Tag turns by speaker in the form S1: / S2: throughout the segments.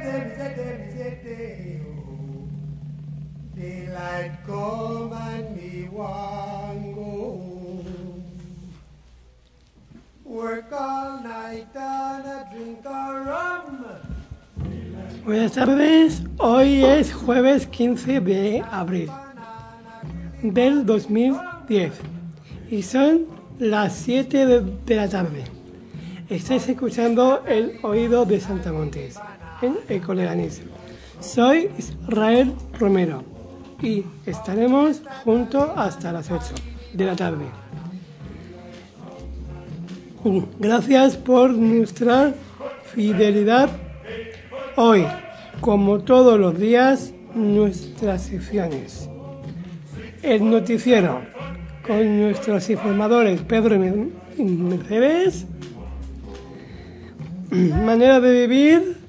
S1: Daylight come and me want go home. Work all night and a drink a rum.
S2: Buenas tardes, hoy es jueves 15 de abril del 2010 y son las 7 de la tarde. Estáis escuchando El Oído de Santa Montes en Ecoleganés. Soy Israel Romero y estaremos juntos hasta las 8 de la tarde. Gracias por nuestra fidelidad. Hoy, como todos los días, nuestras secciones. El noticiero con nuestros informadores Pedro y Mercedes. Manera de vivir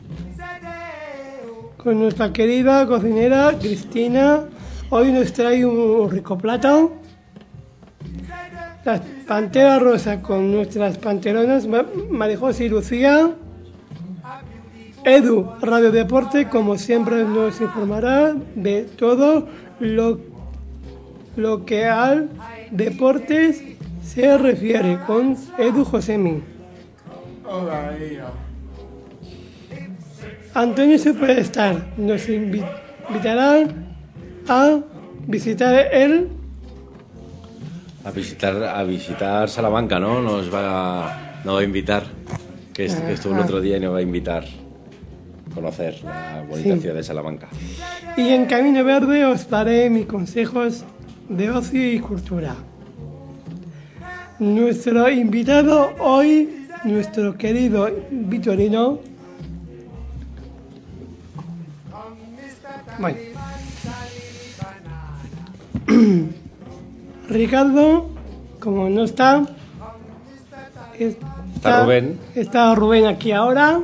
S2: con nuestra querida cocinera Cristina. Hoy nos trae un rico plato. Las Panteras Rosa con nuestras panteronas María José y Lucía. Edu, Radio Deporte, como siempre nos informará de todo lo que al deportes se refiere con Edu Josemi. Antonio Superstar nos invitará a visitar
S3: a visitar Salamanca, ¿no? Nos va a invitar, que estuvo el otro día y nos va a invitar a conocer la bonita ciudad de Salamanca.
S2: Y en Camino Verde os daré mis consejos de ocio y cultura. Nuestro invitado hoy, nuestro querido Vitorino. Bueno. Ricardo, como no está
S3: Rubén.
S2: Está Rubén aquí ahora.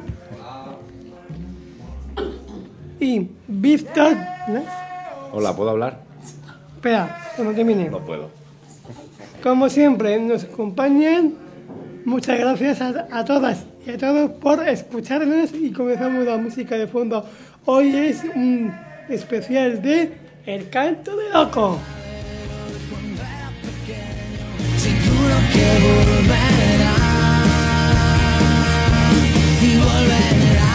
S2: Y Víctor. ¿No?
S3: Hola, ¿puedo hablar?
S2: Espera, cuando termine.
S3: No puedo.
S2: Como siempre, nos acompañan. Muchas gracias a todas y a todos por escucharnos y comenzamos la música de fondo. Hoy es un especial de El Canto de Loco.
S4: Seguro que volverá y volverá.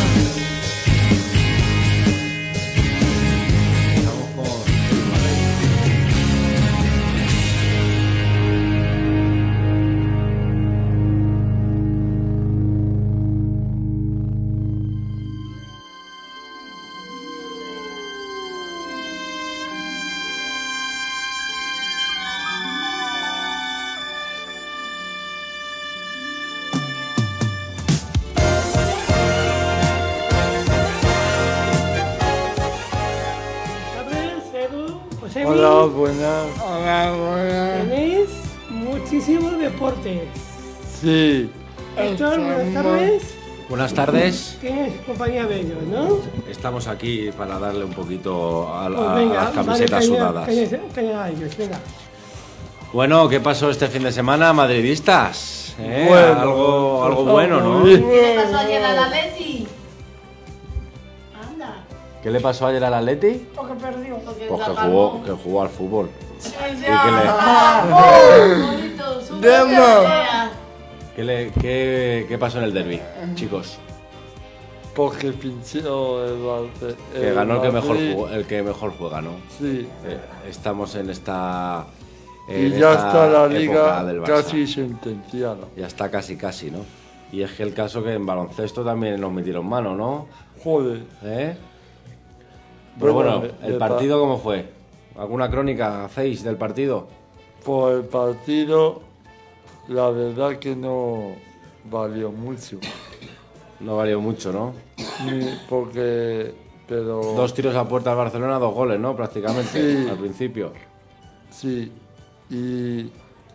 S5: Hola, buenas. Hola, buenas.
S2: Tenéis muchísimos deportes.
S5: Sí.
S2: Héctor, buenas tardes.
S3: Buenas tardes.
S2: Tienes compañía de ellos, ¿no?
S3: Estamos aquí para darle un poquito a
S2: Venga,
S3: las camisetas sudadas.
S2: Caña a ellos, venga.
S3: Bueno, ¿qué pasó este fin de semana, madridistas?
S5: Bueno,
S3: algo bueno, ¿no?
S6: ¿Qué le pasó ayer al Atleti? Anda.
S3: ¿Qué le pasó ayer al Atleti?
S2: O que perdió.
S3: Pues que jugó al fútbol. ¿Qué pasó en el derbi, chicos?
S5: Porque pinchó el
S3: Que ganó el que mejor juega, ¿no?
S5: Sí.
S3: Estamos en esta...
S5: Y ya está la
S3: época
S5: liga
S3: del Barça.
S5: casi sentenciada.
S3: Ya está casi, ¿no? Y es que el caso que en baloncesto también nos metieron mano, ¿no?
S5: Joder.
S3: Pero bueno, ¿el partido cómo fue? ¿Alguna crónica hacéis del partido?
S5: Pues el partido, la verdad que no valió mucho.
S3: No valió mucho, ¿no?
S5: Pero...
S3: 2 tiros a puerta al Barcelona, 2 goles, ¿no? Prácticamente,
S5: sí.
S3: Al principio.
S5: Sí. Y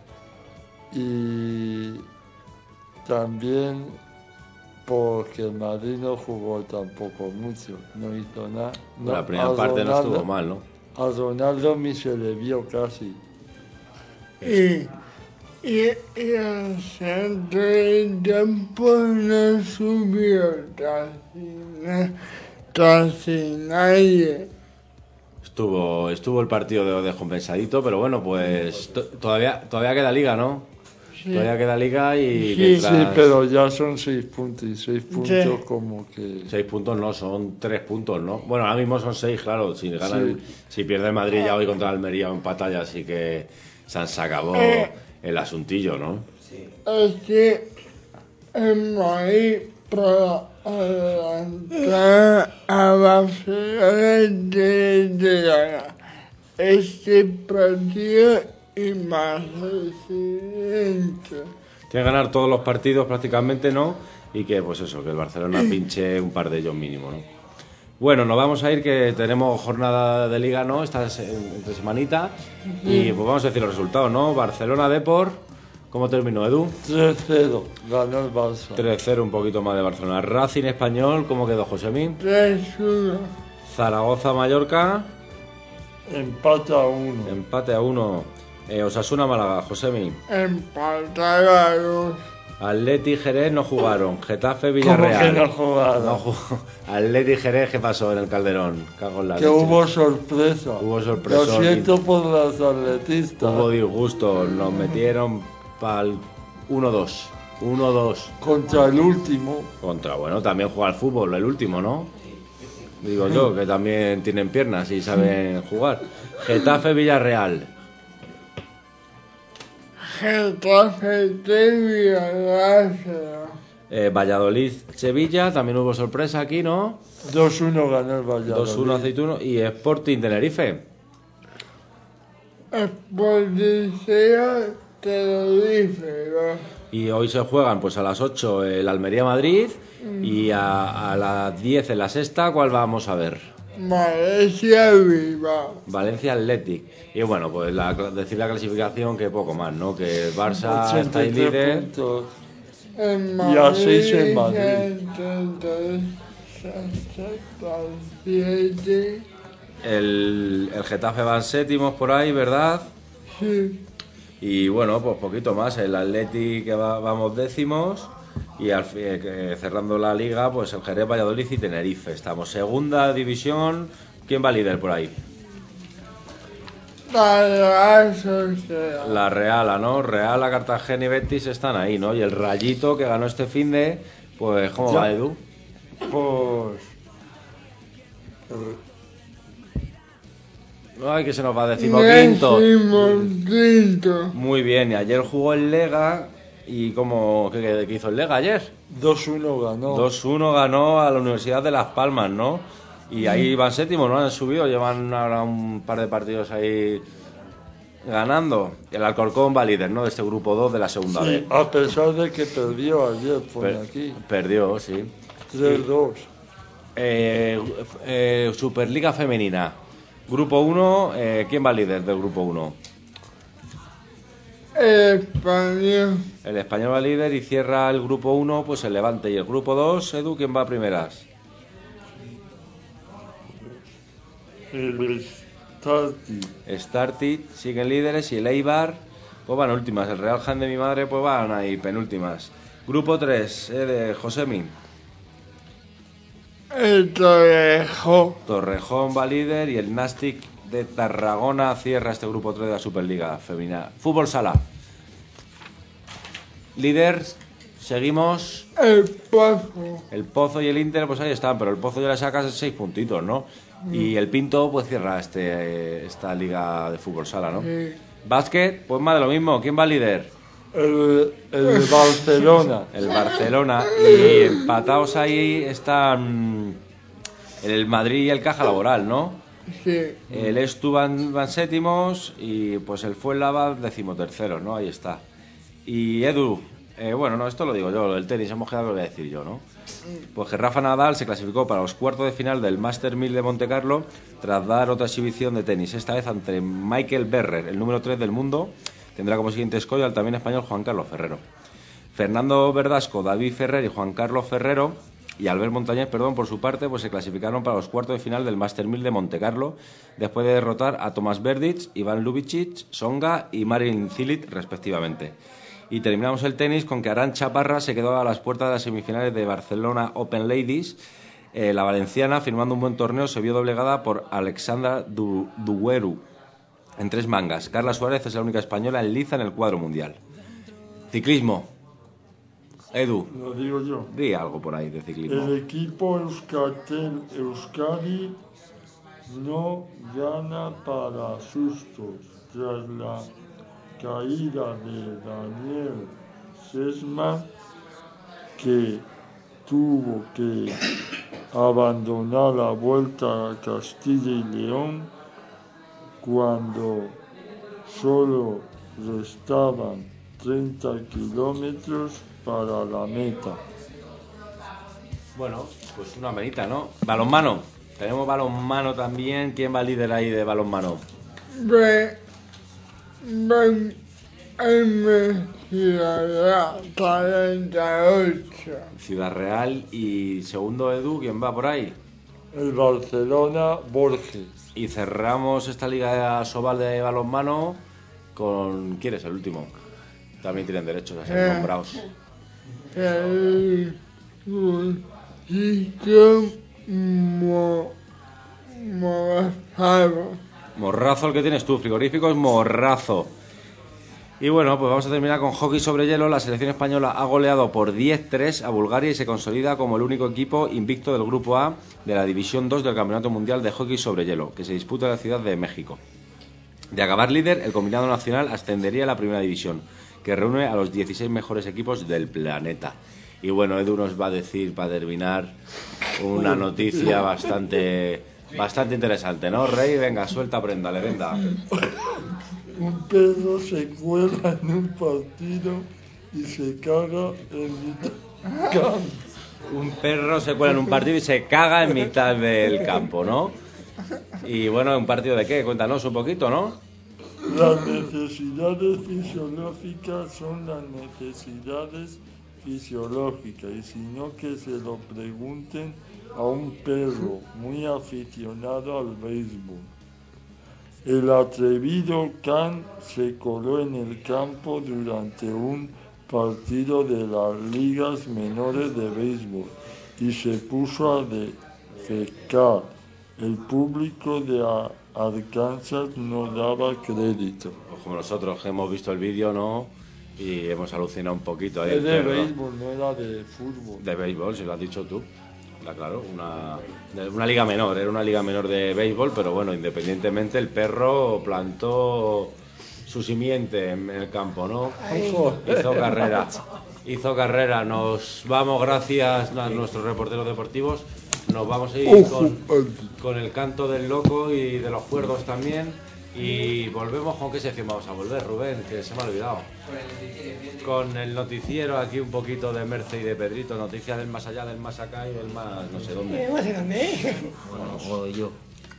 S5: también porque el Madrid no jugó tampoco mucho, no hizo nada.
S3: No, la primera parte no estuvo mal, ¿no?
S5: A Ronaldo ni se le vio casi.
S1: y el centro del campo no subió casi nadie.
S3: Estuvo el partido de descompensadito, pero bueno, pues todavía queda liga, ¿no?
S1: Sí.
S3: Todavía queda liga y
S1: Sí,
S3: mientras...
S5: Sí, pero ya son 6 puntos y 6 puntos
S1: Sí.
S5: como que...
S3: 6 puntos no, son 3 puntos, ¿no? Bueno, ahora mismo son 6, claro. Si gana
S5: Sí.
S3: si pierde el Madrid ya hoy contra el Almería o empata, ya sí que se acabó el asuntillo, ¿no?
S1: Es que el Madrid para adelantar a Barcelona de ganar este partido y más el siguiente.
S3: Tiene que ganar todos los partidos prácticamente, ¿no? Y que, pues eso, que el Barcelona pinche un par de ellos mínimo, ¿no? Bueno, nos vamos a ir, que tenemos jornada de liga, ¿no? Esta entre semanita. Y pues vamos a decir los resultados, ¿no? Barcelona Depor, ¿cómo terminó, Edu?
S5: 3-0, ganó el Barça.
S3: 3-0, un poquito más de Barcelona. Racing Español, ¿cómo quedó, Josemín?
S1: 3-1.
S3: Zaragoza Mallorca,
S5: Empate a 1.
S3: empate a 1. Osasuna Málaga, Josemín.
S1: Empatar a 2.
S3: Atleti Jerez no jugaron. Getafe
S5: ¿Cómo
S3: Villarreal.
S5: que no jugaron?
S3: No jugó. Atleti Jerez, ¿qué pasó en el Calderón? Cago en la
S5: Que
S3: leche.
S5: hubo sorpresa.
S3: Hubo sorpresa.
S5: Lo siento por los atletistas.
S3: Hubo disgusto. Nos metieron para el 1-2. 1-2.
S5: Contra el último.
S3: Contra, bueno, también juega al fútbol, el último, ¿no? Digo yo, que también tienen piernas y saben jugar. Getafe Villarreal.
S1: Getafe de Villarreal.
S3: Valladolid Sevilla, también hubo sorpresa aquí, ¿no?
S5: 2-1 ganó el Valladolid.
S3: 2-1 Aceituno. Y Sporting Tenerife.
S1: El policía te lo dice, ¿no?
S3: Y hoy se juegan pues a las 8 el Almería Madrid y a las 10 en la sexta, ¿cuál vamos a ver?
S1: Valencia viva.
S3: Valencia Athletic. Y bueno, pues decir la clasificación que poco más, ¿no? Que el Barça está ahí
S5: 83
S3: líder.
S5: puntos.
S1: En
S5: Y a 6 en Madrid.
S1: 73, 67.
S3: El Getafe van séptimos por ahí, ¿verdad?
S1: Sí.
S3: Y bueno, pues poquito más. El Athletic que vamos décimos. Y cerrando la liga, pues el Jerez, Valladolid y Tenerife. Estamos segunda división. ¿Quién va líder por ahí?
S1: La Real Sociedad.
S3: La Real, ¿no? Real, la Cartagena y Betis están ahí, ¿no? Y el Rayito que ganó este finde, pues ¿cómo
S5: Ya.
S3: va, Edu?
S5: Pues...
S3: Ay, que se nos va decimoquinto.
S1: Decimoquinto.
S3: Muy bien, y ayer jugó el Lega. ¿Y qué hizo el Lega ayer?
S5: 2-1 ganó.
S3: 2-1 ganó a la Universidad de Las Palmas, ¿no? Y ahí van séptimos, ¿no? Han subido, llevan ahora un par de partidos ahí ganando. El Alcorcón va líder, ¿no? De este grupo 2 de la segunda
S5: Sí,
S3: B.
S5: a pesar de que perdió ayer, pone aquí.
S3: Perdió, sí.
S5: 3-2.
S3: Superliga Femenina. Grupo 1, ¿quién va líder del grupo 1?
S1: Español.
S3: El Español va líder y cierra el grupo 1, pues el Levante. Y el grupo 2, Edu, ¿quién va a primeras?
S5: El Stati.
S3: Startit siguen líderes y el Eibar pues van últimas. El Real Jaén de mi madre pues van ahí penúltimas. Grupo 3, de Josemi.
S1: El Torrejón.
S3: Torrejón va líder y el Nastic de Tarragona cierra este grupo 3 de la Superliga Femenina. Fútbol Sala. Líder, seguimos.
S1: El Pozo.
S3: El Pozo y el Inter pues ahí están, pero el Pozo ya le saca 6 puntitos, ¿no? Y el Pinto pues cierra esta liga de fútbol sala, ¿no?
S1: Sí.
S3: Básquet, pues más de lo mismo. ¿Quién va líder?
S5: El Barcelona.
S3: El Barcelona. Y empatados ahí están el Madrid y el Caja Laboral, ¿no?
S1: Sí.
S3: El Estu van séptimos y pues el Fuenlabrada decimoterceros, ¿no? Ahí está. Y Edu, bueno, no, esto lo digo yo, el tenis, hemos quedado, lo voy a decir yo, ¿no? Pues que Rafa Nadal se clasificó para los cuartos de final del Master 1000 de Monte Carlo tras dar otra exhibición de tenis, esta vez ante Michael Berrer, el número 3 del mundo. Tendrá como siguiente escollo al también español Juan Carlos Ferrero. Fernando Verdasco, David Ferrer y Juan Carlos Ferrero y Albert Montañés, por su parte, pues se clasificaron para los cuartos de final del Master 1000 de Montecarlo, después de derrotar a Tomás Berdych, Iván Lubicic, Songa y Marin Cilic, respectivamente. Y terminamos el tenis con que Arantxa Parra se quedó a las puertas de las semifinales de Barcelona Open Ladies. La valenciana, firmando un buen torneo, se vio doblegada por Alexandra Dugueru en 3 mangas. Carla Suárez es la única española en liza en el cuadro mundial. Ciclismo. Edu,
S5: Lo digo yo.
S3: di algo por ahí de ciclismo.
S5: El equipo Euskaltel Euskadi no gana para sustos tras la caída de Daniel Sesma, que tuvo que abandonar la Vuelta a Castilla y León cuando solo restaban 30 kilómetros para la meta.
S3: Bueno, pues una menita, ¿no? Balonmano. Tenemos balonmano también. ¿Quién va líder ahí de balonmano?
S7: Ciudad 48.
S3: Ciudad Real. Y segundo, Edu, ¿quién va por ahí?
S5: El Barcelona Borges.
S3: Y cerramos esta liga Sobal de balonmano con... ¿Quién es el último? También tienen derechos a ser nombrados.
S7: El Morrazo.
S3: Morrazo el que tienes tú, frigoríficos Morrazo. Y bueno, pues vamos a terminar con hockey sobre hielo. La selección española ha goleado por 10-3 a Bulgaria y se consolida como el único equipo invicto del Grupo A de la División 2 del Campeonato Mundial de Hockey sobre Hielo, que se disputa en la Ciudad de México. De acabar líder, el combinado nacional ascendería a la Primera División, que reúne a los 16 mejores equipos del planeta. Y bueno, Edu nos va a decir, para terminar, una noticia bastante interesante, ¿no, Rey? Venga, suelta, préndale, venga.
S5: Un perro se cuela en un partido y se caga en mitad del campo.
S3: Un perro se cuela en un partido y se caga en mitad del campo, ¿no? Y bueno, ¿un partido de qué? Cuéntanos un poquito, ¿no?
S5: Las necesidades fisiológicas son las necesidades fisiológicas, y si no, que se lo pregunten a un perro muy aficionado al béisbol. El atrevido can se coló en el campo durante un partido de las ligas menores de béisbol y se puso a defecar. El público de Arkansas no daba crédito.
S3: Pues como nosotros que hemos visto el vídeo, ¿no? Y hemos alucinado un poquito ahí.
S5: Es de béisbol, no era de fútbol.
S3: De béisbol, si lo has dicho tú. Está claro, una liga menor, era una liga menor de béisbol, pero bueno, independientemente el perro plantó su simiente en el campo, ¿no? Hizo carrera, nos vamos, gracias a nuestros reporteros deportivos, nos vamos a ir con el canto del loco y de los cuerdos también, y volvemos. ¿Con qué sección vamos a volver, Rubén? Que se me ha olvidado. Con el noticiero, aquí un poquito de Merce y de Pedrito, noticias del más allá, del más acá y del más no sé dónde.
S2: No sé dónde.
S8: O yo.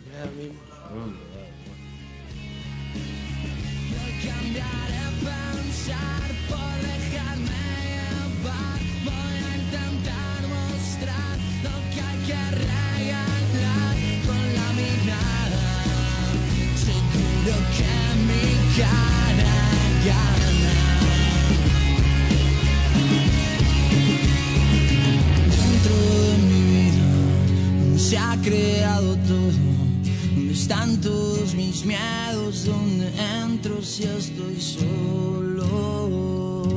S4: Dentro de mi vida se ha creado todo. ¿Dónde están todos mis miedos? ¿Dónde entro si estoy solo?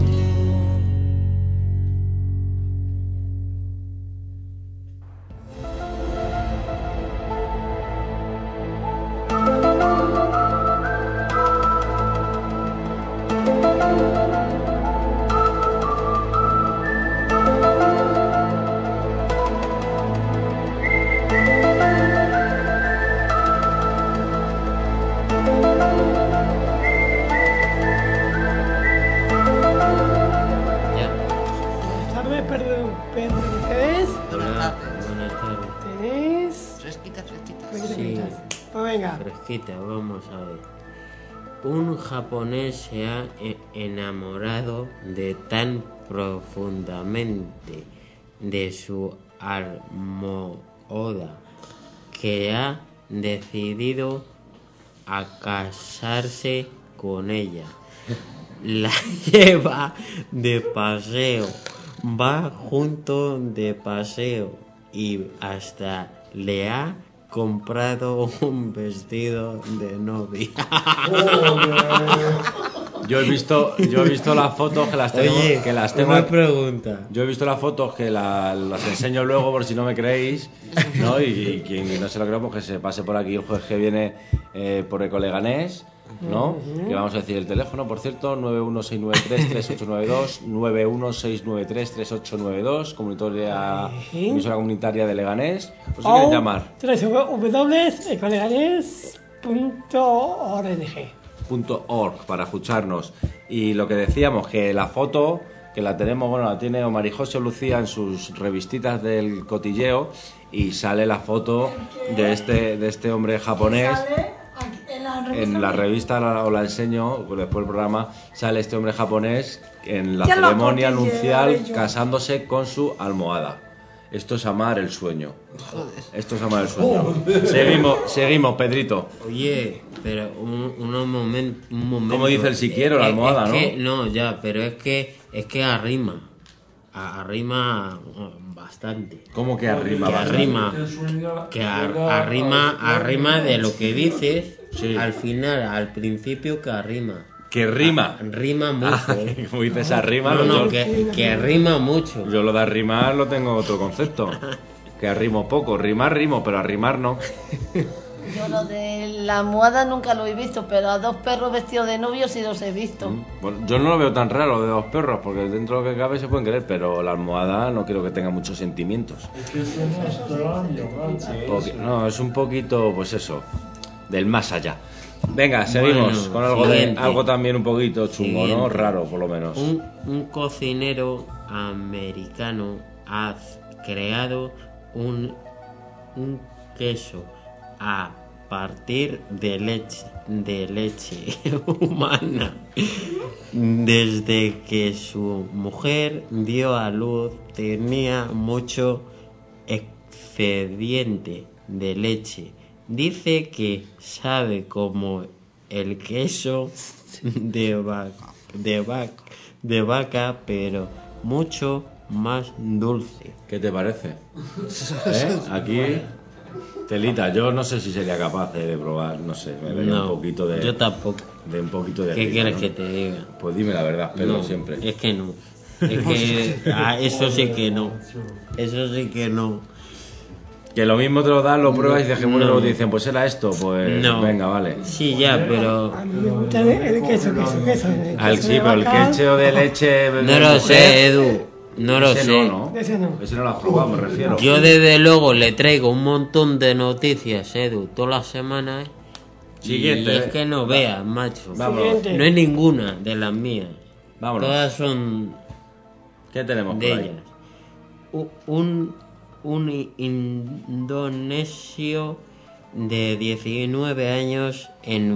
S8: Fresquita, vamos a ver. Un japonés se ha enamorado de tan profundamente de su almohada que ha decidido a casarse con ella. La lleva de paseo, va junto de paseo y hasta le ha comprado un vestido de novia.
S3: Yo he visto las fotos que las tengo.
S8: Oye,
S3: que las tengo
S8: una pregunta.
S3: Yo he visto las fotos que las enseño luego por si no me creéis, ¿no? Y quien no se lo creo, pues que se pase por aquí el jueves que viene por Ecoleganés, ¿no? Que vamos a decir el teléfono, por cierto, 916933892, 916933892, emisora comunitaria de Leganés. Pues si queréis llamar.
S2: www.ecoleganés.org
S3: .org para escucharnos. Y lo que decíamos, que la foto que la tenemos, bueno, la tiene Omar y José Lucía en sus revistitas del cotilleo, y sale la foto de este hombre japonés. En la revista os la enseño, después del programa, sale este hombre japonés en la ceremonia nupcial casándose con su almohada. Esto es amar el sueño. Esto es amar el sueño. Seguimos, Pedrito.
S8: Oye, pero un momento.
S3: Como dice el si quiero, la almohada, ¿no?
S8: No, ya, pero es que arrima. Arrima bastante.
S3: ¿Cómo que arrima
S8: Que arrima de lo que dices. Sí. Al final, al principio que arrima.
S3: Que rima.
S8: Rima mucho.
S3: Como dices, arrima.
S8: Que rima mucho.
S3: Yo lo de arrimar lo tengo otro concepto. Que arrimo poco. Rimar rimo, pero arrimar no.
S6: Yo lo de la almohada nunca lo he visto, pero a dos perros vestidos de novios sí los he visto.
S3: Bueno, yo no lo veo tan raro de dos perros, porque dentro de lo que cabe se pueden querer, pero la almohada no creo que tenga muchos sentimientos.
S5: Es que es un extraño, macho.
S3: No, es un poquito, pues eso, del más allá. Venga, seguimos con algo también un poquito chungo, siguiente. ¿No? Raro, por lo menos.
S8: Un cocinero americano ha creado un queso a partir de leche humana. Desde que su mujer dio a luz tenía mucho excedente de leche. Dice que sabe como el queso de vaca, pero mucho más dulce.
S3: ¿Qué te parece? Aquí, telita, yo no sé si sería capaz de probar, no sé, me daría un poquito de...
S8: Yo tampoco.
S3: De un poquito de...
S8: ¿Qué
S3: risa,
S8: quieres,
S3: ¿no?
S8: que te diga?
S3: Pues dime la verdad, pero
S8: No,
S3: siempre.
S8: Es que no. Es que... eso sí que no. Eso sí que no.
S3: Que lo mismo te lo dan, lo pruebas y dices que bueno, luego te dicen, pues era esto, pues venga, vale.
S8: Sí, ya, pero...
S2: A mí me gusta el queso.
S3: Sí, pero el queso de leche...
S8: No lo sé, Edu. No lo sé.
S2: Ese no.
S3: Ese no lo has probado, me refiero.
S8: Yo desde luego le traigo un montón de noticias, Edu, todas las semanas.
S3: Siguiente.
S8: Y es que no veas, macho.
S3: Vámonos.
S8: No hay ninguna de las mías.
S3: Vámonos.
S8: Todas son
S3: ¿Qué tenemos
S8: de
S3: por ahí?
S8: ellas. Un indonesio de 19 años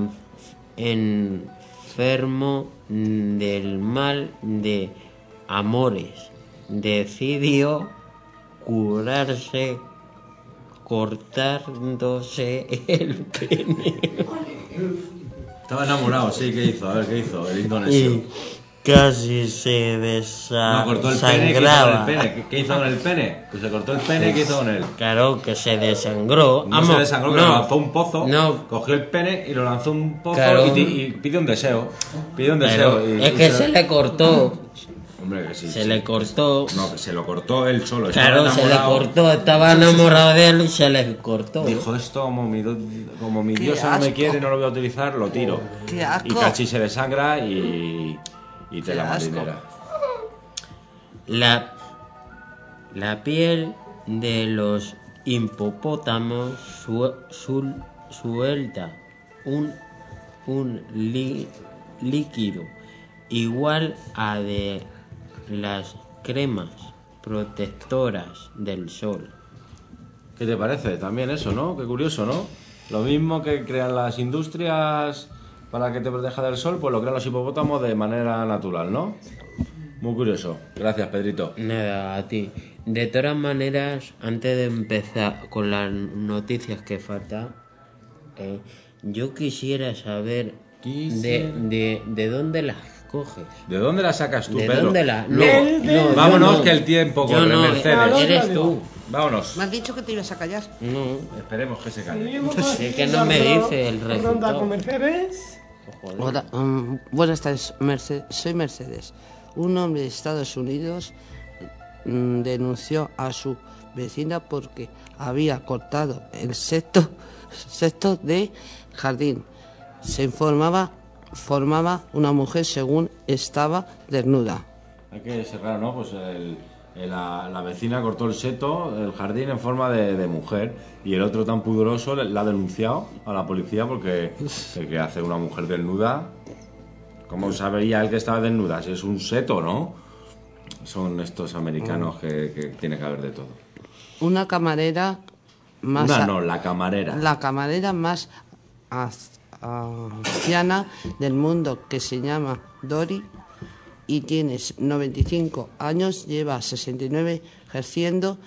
S8: enfermo del mal de amores decidió curarse cortándose el pene.
S3: Estaba enamorado, sí, ¿qué hizo? A ver, ¿qué hizo el indonesio?
S8: Y casi se
S3: cortó el pene,
S8: desangraba.
S3: ¿qué hizo con el pene? Pues se cortó el pene, ¿qué hizo con él?
S8: Claro, que se desangró.
S3: No se desangró, que lo lanzó un pozo,
S8: no.
S3: cogió el pene y lo lanzó un pozo,
S8: Claro.
S3: y pide un deseo.
S8: Pero es que se le cortó.
S3: Hombre, que sí.
S8: Se le cortó.
S3: No, que se lo cortó él solo.
S8: Claro,
S3: estaba
S8: se le
S3: enamorado.
S8: cortó. Estaba enamorado de él y se le cortó.
S3: Dijo esto, como mi diosa no me quiere, no lo voy a utilizar, lo tiro.
S9: ¡Qué asco!
S3: Y Cachi se desangra y te la marinera.
S8: La piel de los hipopótamos suelta un líquido igual a de las cremas protectoras del sol.
S3: ¿Qué te parece? También eso, ¿no? Qué curioso, ¿no? Lo mismo que crean las industrias para que te proteja del sol, pues lo crean los hipopótamos de manera natural, ¿no? Muy curioso. Gracias, Pedrito.
S8: Nada, a ti. De todas maneras, antes de empezar con las noticias que faltan, yo quisiera saber de dónde las coges.
S3: ¿De dónde las sacas tú,
S8: ¿De
S3: Pedro?
S8: dónde la...?
S3: Vámonos, que el tiempo corre, Mercedes.
S8: Eres tú.
S3: Vámonos.
S9: Me has dicho que te ibas a callar.
S8: No.
S3: Esperemos que se calle.
S8: Es que no me dice el
S2: Ronda
S8: resultado.
S2: con Mercedes.
S9: Hola, buenas tardes, soy Mercedes. Un hombre de Estados Unidos denunció a su vecina porque había cortado el césped de jardín. Se formaba una mujer según estaba desnuda.
S3: Hay que ser raro, ¿no? Pues la vecina cortó el seto, el jardín en forma de mujer, y el otro tan pudoroso la ha denunciado a la policía porque ¿qué hace una mujer desnuda? ¿Cómo sabría él que estaba desnuda? Si es un seto, ¿no? Son estos americanos que tiene que haber de todo.
S9: Una camarera más...
S3: la camarera.
S9: La camarera más anciana del mundo, que se llama Dory y tiene 95 años, lleva 69 ejerciendo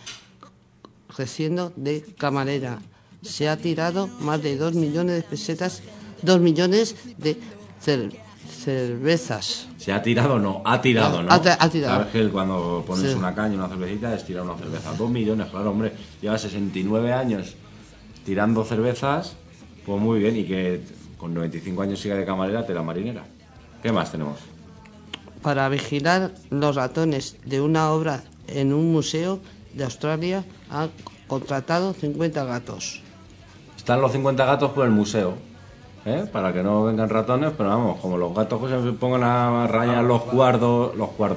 S9: de camarera. Se ha tirado más de 2 millones de pesetas, 2 millones de cervezas.
S3: ¿Se ha tirado? No, ha tirado, ¿no?
S9: Ha tirado.
S3: Sabes que cuando pones
S9: Sí.
S3: una caña, una cervecita, es tirar una cerveza. 2 millones, claro, hombre. Lleva 69 años tirando cervezas, pues muy bien. Y que con 95 años siga de camarera, tela marinera. ¿Qué más tenemos?
S9: Para vigilar los ratones de una obra en un museo de Australia, ha contratado 50 gatos.
S3: Están los 50 gatos por el museo, para que no vengan ratones, pero vamos, como los gatos pues, se pongan a rayar los cuadros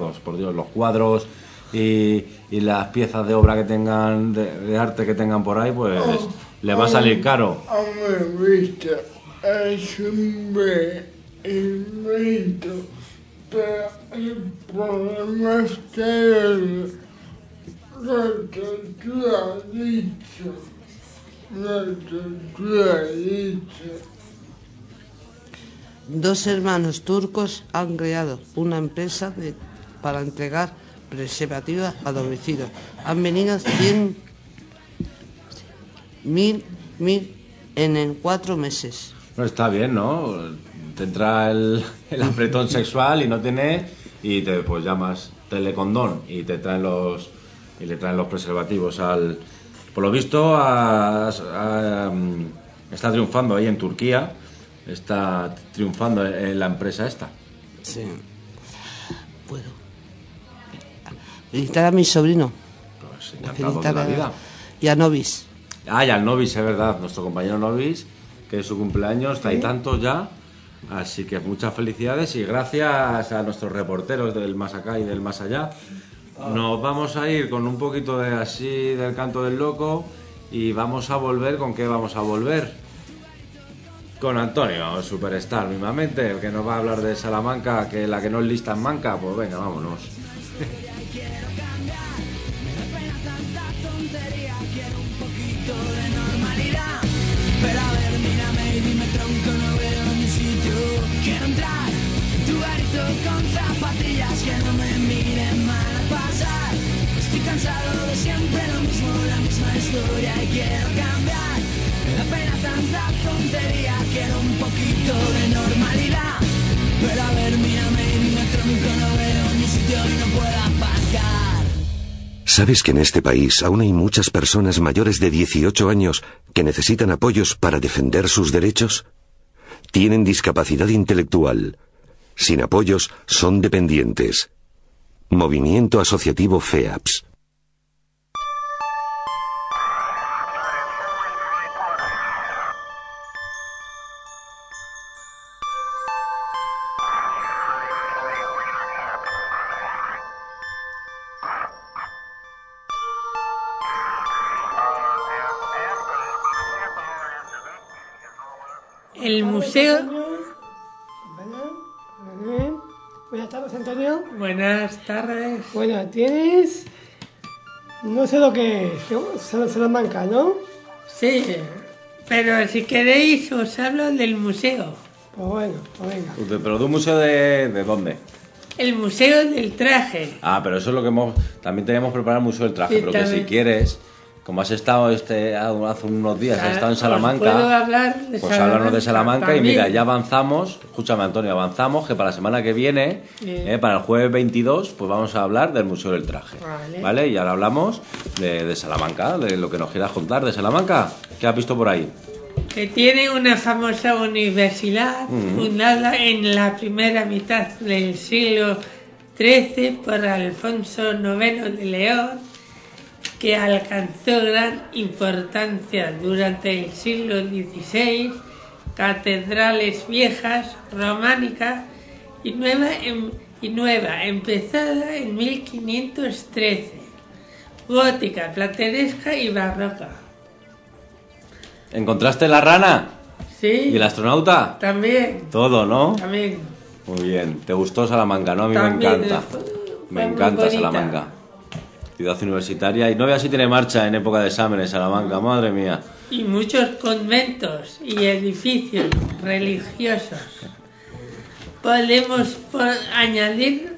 S3: y las piezas de obra que tengan, de arte que tengan por ahí, pues le va a salir caro.
S7: Hombre, visto, es un invento, pero el problema es que lo que tú has dicho.
S9: Dos hermanos turcos han creado una empresa para entregar preservativos a domicilio. Han venido 100.000 en 4 meses.
S3: No, está bien, ¿no? Te entra el apretón sexual y no tiene, y te pues llamas Telecondón y le traen los preservativos al... Por lo visto está triunfando ahí en Turquía, está triunfando en la empresa esta.
S9: Sí. Puedo felicitar a mi sobrino.
S3: Pues encantado de la vida.
S9: Y a Novis.
S3: Ah, y al Novis, es verdad, nuestro compañero Novis, que es su cumpleaños, está ahí tanto ya. Así que muchas felicidades y gracias a nuestros reporteros del más acá y del más allá. Nos vamos a ir con un poquito de así del canto del loco y vamos a volver. ¿Con qué vamos a volver? Con Antonio, Superstar, mismamente, el que nos va a hablar de Salamanca, que la que no es lista en manca. Pues venga, vámonos.
S4: Pero a ver, mírame y dime tronco, no veo ni sitio. Quiero entrar, tu garito con zapatillas que no me miren mal al pasar. Estoy cansado de siempre lo mismo, la misma historia y quiero cambiar. Me da pena tanta tontería, quiero un poquito de normalidad. Pero a ver, mírame y dime tronco, no veo ni sitio y no puedo aparcar.
S10: ¿Sabes que en este país aún hay muchas personas mayores de 18 años que necesitan apoyos para defender sus derechos? Tienen discapacidad intelectual. Sin apoyos, son dependientes. Movimiento Asociativo FEAPS.
S11: El museo...
S2: Buenas tardes, Antonio.
S11: Buenas tardes.
S2: Bueno, tienes... No sé lo que es, Salamanca, ¿no?
S11: Sí, pero si queréis os hablo del museo.
S2: Pues bueno, pues venga.
S3: ¿Pero de un museo de dónde?
S11: el Museo del Traje.
S3: Ah, pero eso es lo que también tenemos preparado el Museo del Traje,
S11: Sí,
S3: pero que
S11: también.
S3: si quieres, como has estado hace unos días, has estado en
S11: Os
S3: Salamanca,
S11: puedo hablar de
S3: pues háblanos de Salamanca y
S11: también.
S3: mira, ya avanzamos, escúchame Antonio, avanzamos que para la semana que viene,
S11: Bien.
S3: para el jueves 22, pues vamos a hablar del Museo del Traje, ¿vale? Y ahora hablamos de Salamanca, de lo que nos quieras contar de Salamanca. ¿Qué has visto por ahí?
S11: Que tiene una famosa universidad
S3: Mm.
S11: fundada en la primera mitad del siglo XIII por Alfonso IX de León, que alcanzó gran importancia durante el siglo XVI, catedrales viejas, románicas y nueva, empezada en 1513, gótica, plateresca y barroca.
S3: ¿Encontraste la rana?
S11: Sí.
S3: ¿Y el astronauta?
S11: También.
S3: Todo, ¿no?
S11: También.
S3: Muy bien. ¿Te gustó Salamanca, no? A mí
S11: También,
S3: me encanta.
S11: fue
S3: Me
S11: muy
S3: encanta
S11: bonita.
S3: Salamanca. Ciudad universitaria. Y no veas si tiene marcha en época de exámenes Salamanca. Madre mía.
S11: Y muchos conventos y edificios religiosos. Podemos añadir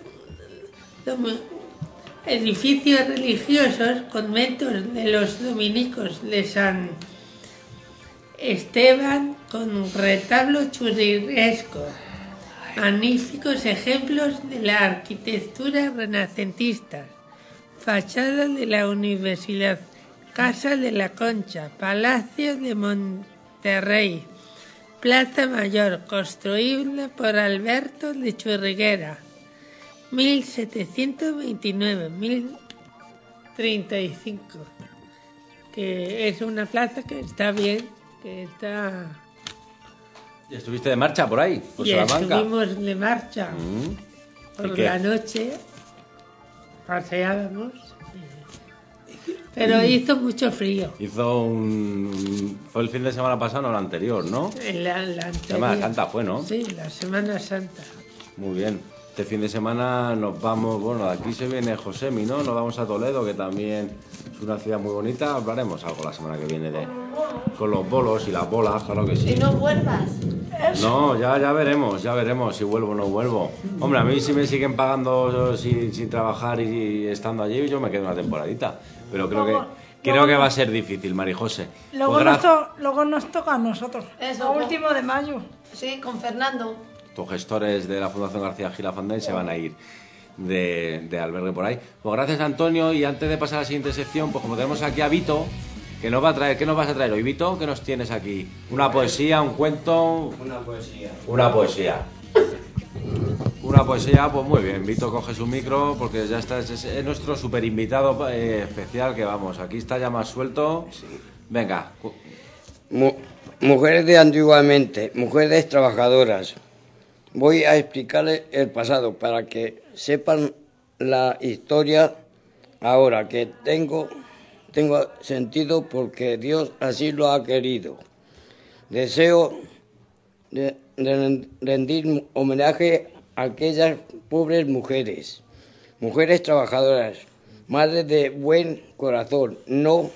S11: edificios religiosos, conventos de los dominicos de San Esteban con retablo churriguesco, magníficos ejemplos de la arquitectura renacentista, fachada de la universidad, Casa de la Concha, Palacio de Monterrey, Plaza Mayor, construida por Alberto de Churriguera, 1729-1035, que es una plaza que está bien, que está...
S3: ¿Y estuviste de marcha por ahí? Por
S11: y
S3: Salamanca.
S11: estuvimos de marcha
S3: ¿Y
S11: por
S3: qué?
S11: la noche, paseábamos, pero hizo mucho frío.
S3: Fue el fin de semana pasado, no el anterior, ¿no?
S11: La anterior.
S3: Semana Santa fue, ¿no?
S11: Sí, la Semana Santa.
S3: Muy bien. Este fin de semana nos vamos, bueno, de aquí se viene Josemi, ¿no? Nos vamos a Toledo, que también es una ciudad muy bonita. Hablaremos algo la semana que viene con los bolos y las bolas, claro que sí.
S6: Y no vuelvas.
S3: No, ya veremos si vuelvo o no vuelvo. Hombre, a mí si me siguen pagando sin trabajar y estando allí, yo me quedo una temporadita. Pero creo que va a ser difícil, Marijose.
S12: Luego,
S3: Pues
S12: luego nos toca a nosotros.
S6: Eso,
S12: Lo último de mayo.
S6: Sí, con Fernando.
S3: Tus gestores de la Fundación García Gil Afandén se van a ir de albergue por ahí. Pues gracias, Antonio, y antes de pasar a la siguiente sección, pues como tenemos aquí a Vito, que nos va a traer, ¿qué nos vas a traer hoy, Vito? ¿Qué nos tienes aquí? ¿Una poesía, un cuento?
S8: Una poesía.
S3: Una poesía. Una poesía, pues muy bien. Vito coge su micro porque ya está, es nuestro super invitado especial, que vamos, aquí está ya más suelto. Venga.
S13: Mujeres de antiguamente, mujeres trabajadoras. Voy a explicarles el pasado para que sepan la historia ahora que tengo sentido porque Dios así lo ha querido. Deseo de rendir homenaje a aquellas pobres mujeres trabajadoras, madres de buen corazón. No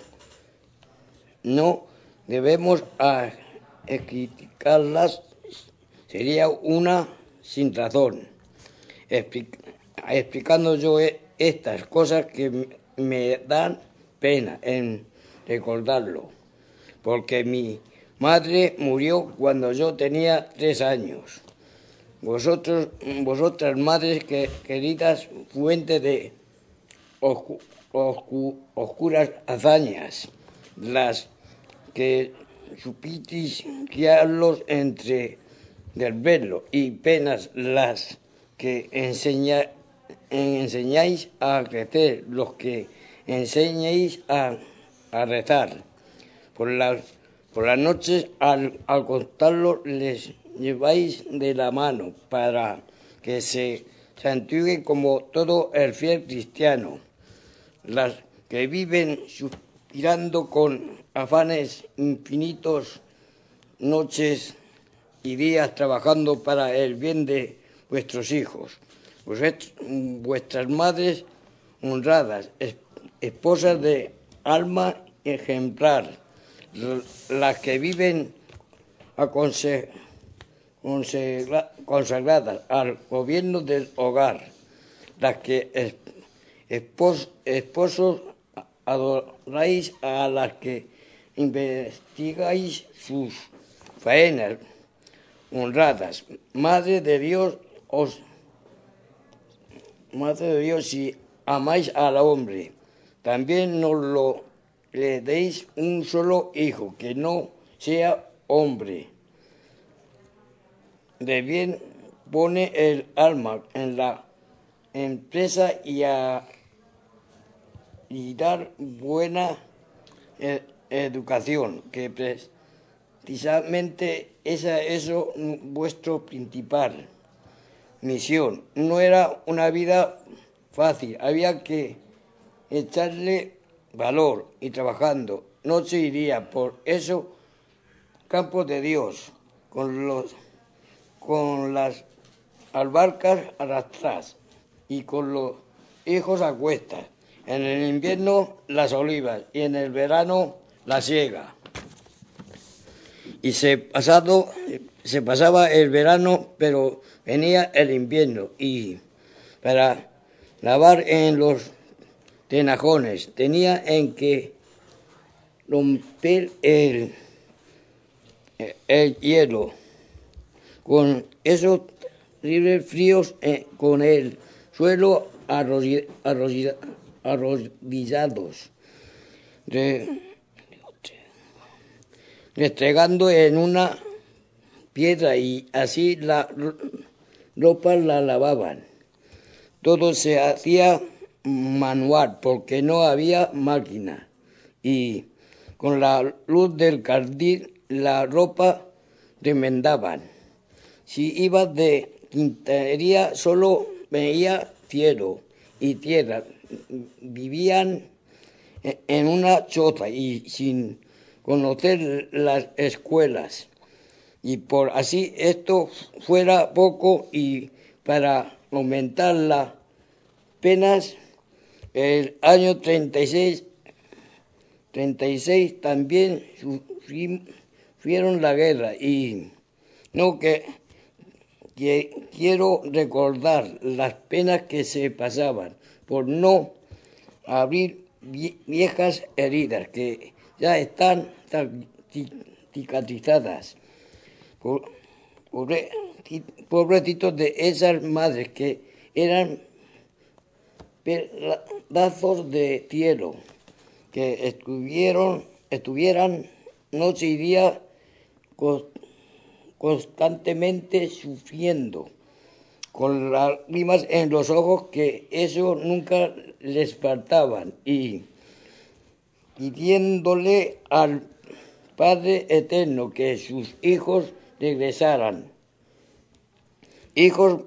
S13: debemos criticarlas, sería una sin razón. Explicando yo estas cosas que me dan pena en recordarlo, porque mi madre murió cuando yo tenía 3 años. Vosotras madres queridas, fuente de oscuras hazañas, las que supisteis guiarlos entre desvelo y penas, las que enseñáis a crecer, los que enseñáis a rezar. Por las noches, al acostarlos, les lleváis de la mano para que se santigüen como todo el fiel cristiano. Las que viven suspirando con afanes infinitos, noches y días trabajando para el bien de vuestros hijos. Vuestras madres honradas, esposas de alma ejemplar, las que viven consagradas al gobierno del hogar, las que esposos adoráis, a las que investigáis sus faenas honradas. Madre de Dios, si amáis al hombre, también le deis un solo hijo, que no sea hombre. De bien pone el alma en la empresa y dar buena educación, que precisamente esa es vuestro principal misión. No era una vida fácil, había que echarle valor y trabajando noche y día. Por eso, campos de Dios, con las albarcas arrastradas y con los hijos a cuestas. En el invierno las olivas y en el verano la siega. Y se pasaba el verano, pero venía el invierno y para lavar en los tenajones tenía en que romper el hielo. Con esos terribles fríos, con el suelo arrodillados, restregando en una piedra, y así la ropa la lavaban. Todo se hacía manual porque no había máquina, y con la luz del cardil la ropa remendaban. Si ibas de quintería solo veía cielo y tierra. Vivían en una choza y sin conocer las escuelas. Y por así esto fuera poco, y para aumentar las penas, el año 36 también sufrieron la guerra, y no que quiero recordar las penas que se pasaban por no abrir viejas heridas que ya están cicatrizadas. Pobrecitos de esas madres que eran pedazos de cielo, que estuvieran noche y día constantemente sufriendo, con lágrimas en los ojos, que eso nunca les faltaban, y pidiéndole al Padre Eterno que sus hijos regresaran. Hijos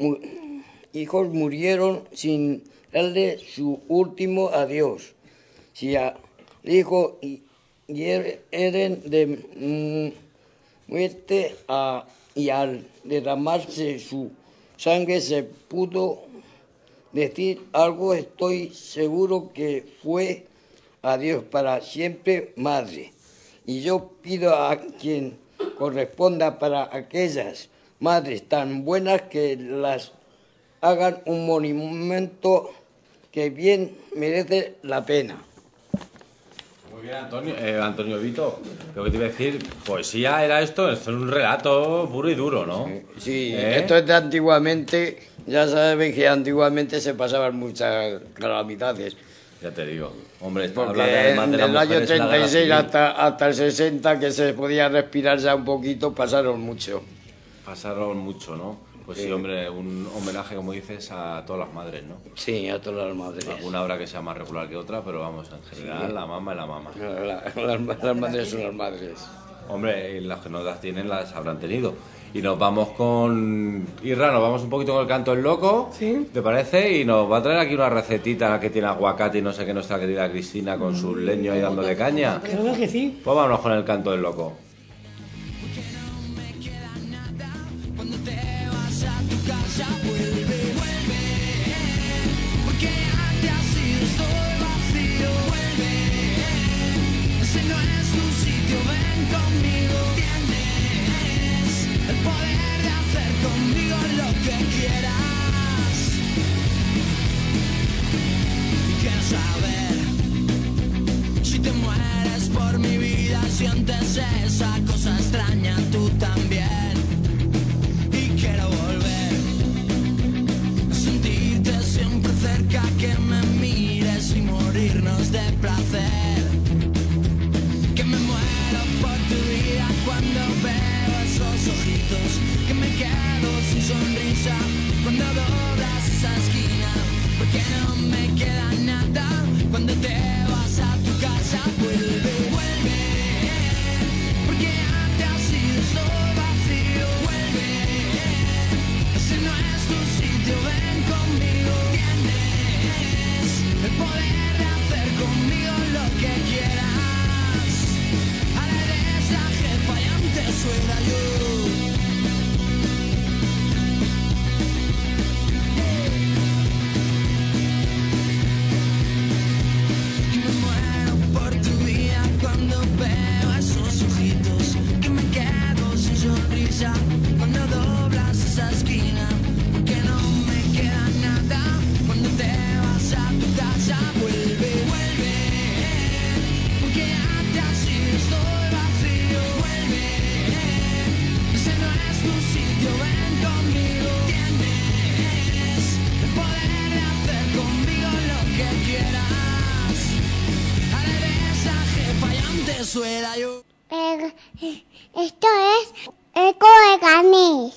S13: murieron sin darle su último adiós. Si al hijo hieren de muerte, y al derramarse su sangre se pudo decir algo, estoy seguro que fue adiós para siempre, madre. Y yo pido a quien corresponda para aquellas madres tan buenas, que las hagan un monumento que bien merece la pena.
S3: Muy bien, Antonio Vito. Lo que te iba a decir, poesía era esto es un relato puro y duro, ¿no?
S13: Sí, esto es de antiguamente. Ya sabes que antiguamente se pasaban muchas calamidades.
S3: Ya te digo, hombre,
S13: porque en el año 36 hasta el 60, que se podía respirar ya un poquito, pasaron mucho.
S3: Pasaron mucho, ¿no? Pues sí, hombre, un homenaje, como dices, a todas las madres, ¿no?
S13: Sí, a todas las madres.
S3: Alguna obra que sea más regular que otra, pero vamos, en general, sí. La mamá es la mamá.
S13: Las madres son las madres.
S3: Hombre, y las que no las tienen las habrán tenido. Y nos vamos con Irra, nos vamos un poquito con el canto del loco,
S2: ¿sí?
S3: ¿Te parece? Y nos va a traer aquí una recetita que tiene aguacate y no sé qué, nuestra querida Cristina con sus leños ahí dándole caña.
S2: Creo que sí.
S3: Pues vámonos con el canto del loco.
S4: Ese no es tu sitio, ven conmigo. Tienes el poder. es esa cosa extraña, tú también. Y quiero volver a sentirte siempre cerca, que me mires y morirnos de placer. Que me muero por tu vida cuando veo esos ojitos, que me quedo sin sonrisa cuando doblas esa esquina, porque no me queda nada cuando te vas a tu casa. Vuelve, vuelve, porque antes ha sido todo vacío. Vuelve, ese no es tu sitio, ven conmigo. Tienes el poder de hacer conmigo lo que quieras. Ahora eres la jefa y antes era yo. Cuando veo esos ojitos, que me quedo sin sonrisa cuando doblas esa esquina, porque no me queda nada cuando te vas a tu casa. Vuelve, vuelve, porque ya te has ido, estoy vacío. Vuelve, ese no es tu sitio, ven conmigo. Tienes el poder de hacer conmigo lo que quieras. Eso era yo.
S14: Esto es Eco de Canís.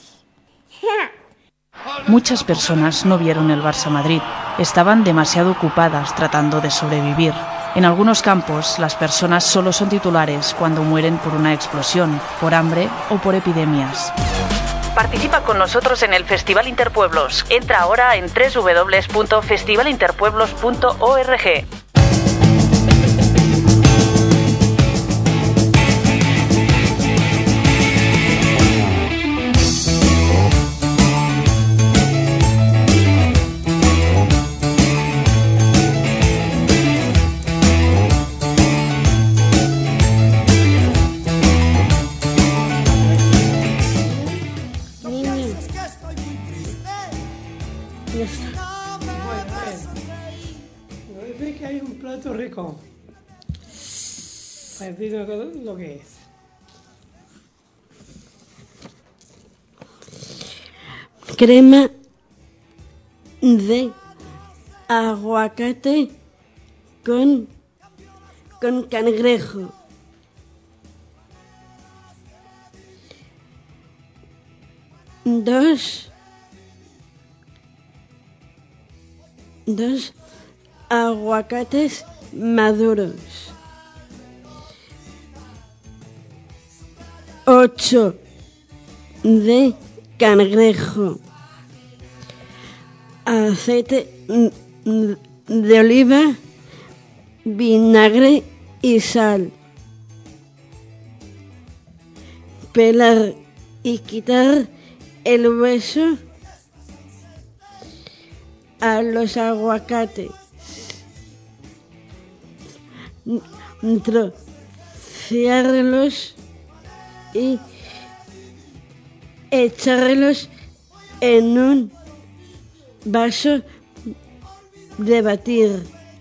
S15: Muchas personas no vieron el Barça Madrid. Estaban demasiado ocupadas tratando de sobrevivir. En algunos campos, las personas solo son titulares cuando mueren por una explosión, por hambre o por epidemias. Participa con nosotros en el Festival Interpueblos. Entra ahora en www.festivalinterpueblos.org.
S2: Rico, parecido lo que es.
S16: Crema de aguacate con cangrejo. Dos aguacates maduros. 8 de cangrejo. Aceite de oliva, vinagre y sal. Pelar y quitar el hueso a los aguacates. Trocearlos y echarlos en un vaso de batir.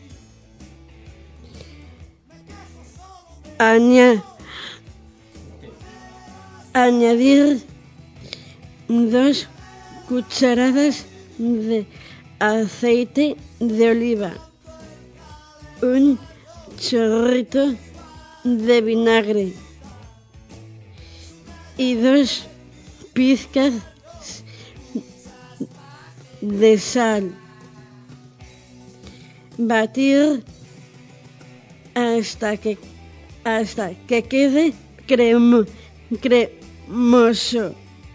S16: Añadir 2 cucharadas de aceite de oliva, un chorrito de vinagre y 2 pizcas de sal. Batir hasta que quede cremoso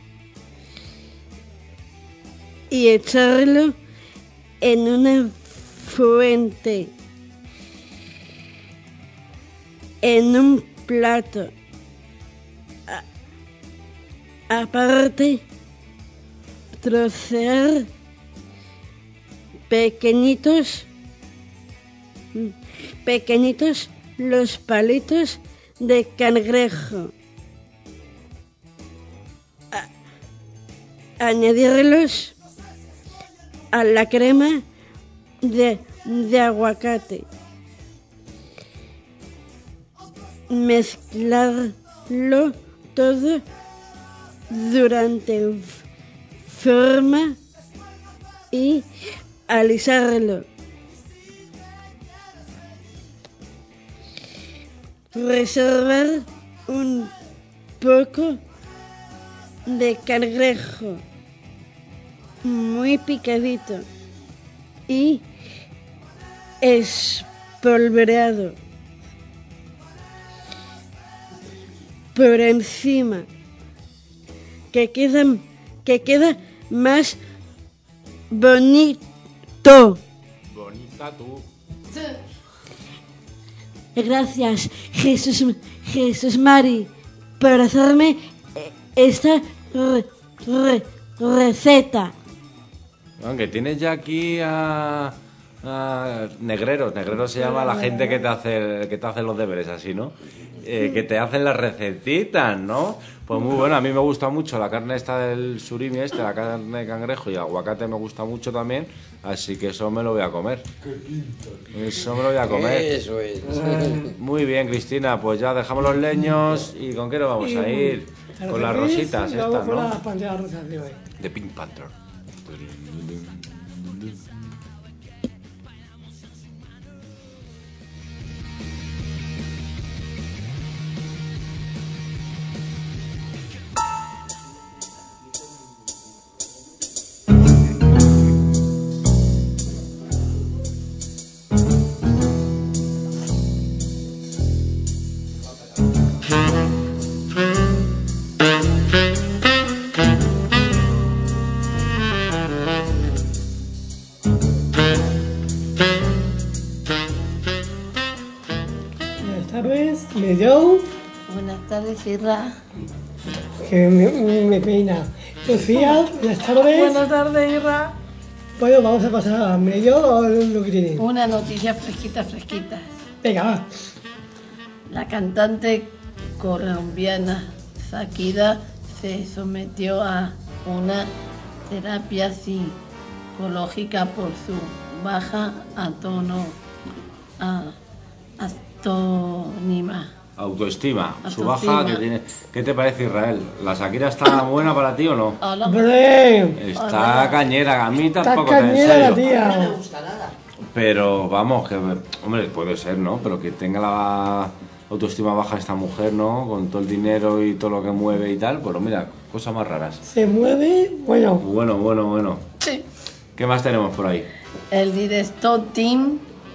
S16: y echarlo en una fuente. En un plato aparte, trocear pequeñitos los palitos de cangrejo. Añadirlos a la crema de aguacate. Mezclar todo durante forma y alisarlo. Reservar un poco de cangrejo muy picadito y espolvoreado por encima, que queda más bonito.
S3: Bonita tú.
S16: Gracias, Jesús Mari, por hacerme esta receta.
S3: Aunque tienes ya aquí a negreros. Negreros se llama la gente que te hace los deberes, así, ¿no? Que te hacen las recetitas, ¿no? Pues muy bueno, a mí me gusta mucho la carne esta del surimi la carne de cangrejo y el aguacate me gusta mucho también, así que eso me lo voy a comer. Eso me lo voy a comer.
S13: Eso es.
S3: Muy bien, Cristina, pues ya dejamos los leños y ¿con qué nos vamos a ir? Con las rositas estas,
S2: Con
S3: ¿no?
S2: las panteras rosas de hoy.
S3: De Pink Panther.
S6: Buenas tardes, Irra.
S2: Que me peina. Sofía, buenas tardes.
S12: Buenas tardes, Irra.
S2: Bueno, vamos a pasar a medio o lo que tiene.
S6: Una noticia fresquita.
S2: Venga, va.
S6: La cantante colombiana Shakira se sometió a una terapia psicológica por su baja
S3: autoestima. Su baja que tiene. ¿Qué te parece, Israel? ¿La Shakira está buena para ti o no?
S2: ¡Hombre!
S3: Está cañera, a mí tampoco
S2: está cañera la
S3: en serio.
S2: tía.
S9: No me gusta nada.
S3: Pero vamos, que hombre, puede ser, ¿no? Pero que tenga la autoestima baja esta mujer, ¿no? Con todo el dinero y todo lo que mueve y tal, pues mira, cosas más raras.
S2: Se mueve, bueno.
S3: Bueno.
S6: Sí.
S3: ¿Qué más tenemos por ahí?
S6: El director Tim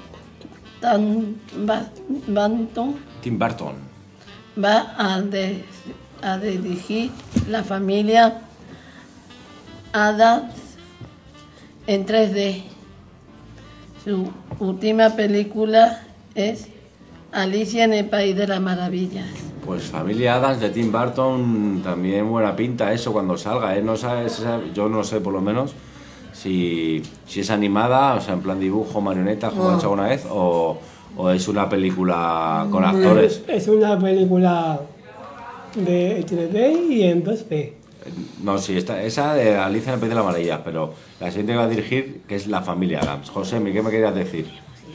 S6: Burton va a dirigir La familia Addams en 3D. Su última película es Alicia en el País de las Maravillas.
S3: Pues Familia Addams de Tim Burton, también buena pinta eso cuando salga, ¿eh? No sabes, yo no sé por lo menos si es animada, o sea, en plan dibujo, marioneta, como he hecho alguna vez, o es una película con actores.
S2: Es una película de 3D y en 2D.
S3: No, sí, esa de Alicia en el País de las Maravillas, pero la siguiente que va a dirigir, que es La familia Addams. José, ¿qué me querías decir?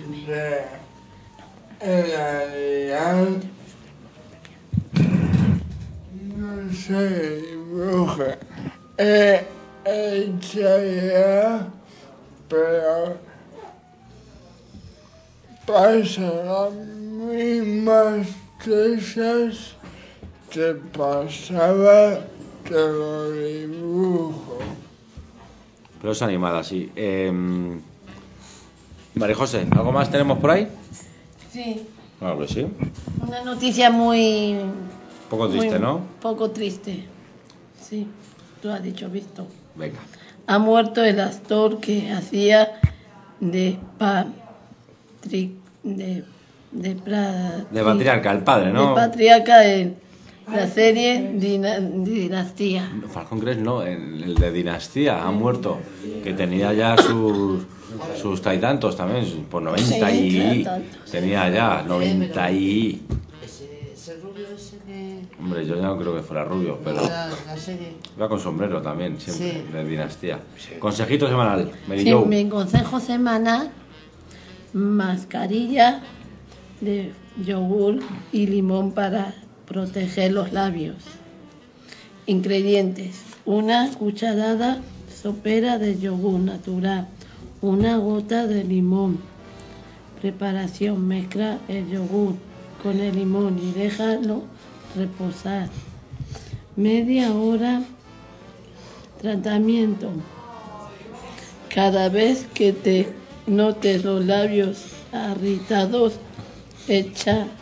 S7: En realidad, no sé, bruja. Ella, pero pasa las mismas cosas que pasaba de los dibujos.
S3: Pero es animada, sí. María José, ¿algo más tenemos por ahí?
S6: Sí.
S3: Claro que sí.
S6: Una noticia muy...
S3: Poco triste, ¿no?
S6: Poco triste. Sí, tú has dicho, visto.
S3: Venga.
S6: Ha muerto el actor que hacía de
S3: patriarca, el padre, ¿no?
S6: De patriarca en la serie Dinastía.
S3: Falcon Crest no, el de Dinastía ha muerto, que tenía ya sus taitantos también, por 90
S6: Sí,
S3: y...
S6: tantos.
S3: Tenía ya 90 y...
S9: Ese rubio ese de...
S3: Hombre, yo ya no creo que fuera rubio, pero...
S9: La serie.
S3: Va con sombrero también, siempre,
S9: Sí.
S3: de Dinastía. Consejito semanal, Mary
S6: Sí,
S3: Jo.
S6: mi consejo semanal: mascarilla de yogur y limón proteger los labios. Ingredientes: una cucharada sopera de yogur natural, una gota de limón. Preparación: mezcla el yogur con el limón y déjalo reposar media hora. Tratamiento: cada vez que te notes los labios irritados, échate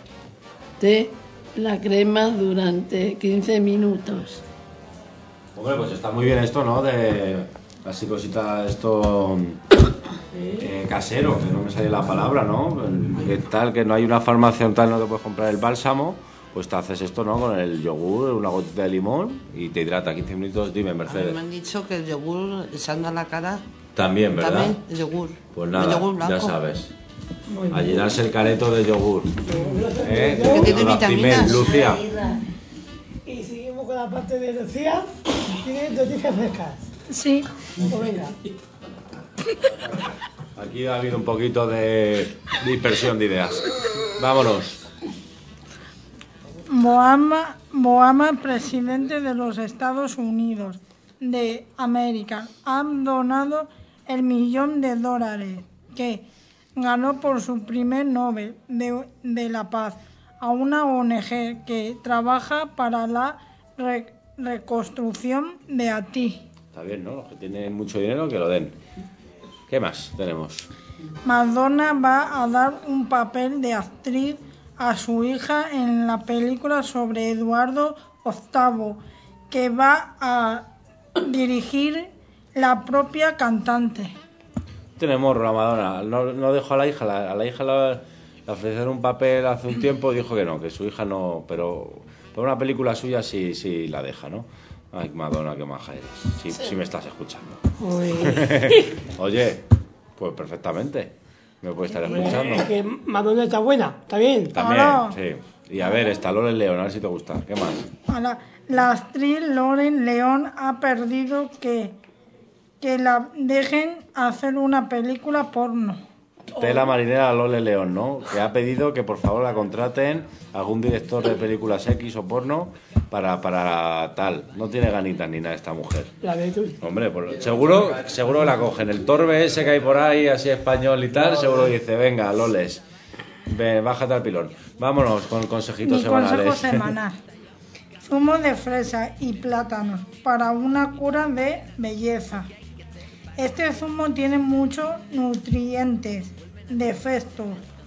S6: la crema durante 15 minutos.
S3: Hombre, pues está muy bien esto, ¿no? De así cositas, esto casero, que no me sale la palabra, ¿no? Que tal, que no hay una farmacia tal, no te puedes comprar el bálsamo, pues te haces esto, ¿no? Con el yogur, una gotita de limón y te hidrata 15 minutos. Dime, Mercedes.
S9: Me han dicho que el yogur echando a la cara.
S3: También, ¿verdad?
S9: También el yogur.
S3: Pues nada,
S9: el yogur blanco.
S3: ya sabes. A llenarse el careto de yogur.
S9: Que tiene vitaminas.
S3: Lucía.
S2: Y seguimos con la parte de Lucía. Tiene noticias frescas.
S12: Sí.
S2: Pues venga.
S3: Aquí ha habido un poquito de dispersión de ideas. Vámonos.
S12: Obama, presidente de los Estados Unidos de América, ha donado $1 millón que ganó por su primer Nobel de la Paz a una ONG que trabaja para la reconstrucción de Haití.
S3: Está bien, ¿no? Los que tienen mucho dinero que lo den. ¿Qué más tenemos?
S12: Madonna va a dar un papel de actriz a su hija en la película sobre Eduardo VIII, que va a dirigir la propia cantante.
S3: Tenemos a Madonna. No dejó a la hija. A la hija le ofrecieron un papel hace un tiempo y dijo que no, que su hija no. Pero para una película suya sí la deja, ¿no? Ay, Madonna, qué maja eres. Sí me estás escuchando. Oye, pues perfectamente. Me puede estar escuchando.
S2: Es que Madonna está buena, está bien.
S3: También, sí. Y a ver, está Loren León, a ver si te gusta. ¿Qué más?
S12: La actriz Loren León ha pedido que la dejen hacer una película porno.
S3: Tela marinera a Loren León, ¿no? Que ha pedido que por favor la contraten algún director de películas X o porno para tal. No tiene ganitas ni nada esta mujer.
S2: La de tú.
S3: Hombre, seguro la cogen. El torbe ese que hay por ahí, así español y tal, seguro dice, venga, Loles, bájate al pilón. Vámonos con consejitos semanales.
S12: Consejo semanal. Zumo de fresa y plátanos para una cura de belleza. Este zumo tiene muchos nutrientes, defectos,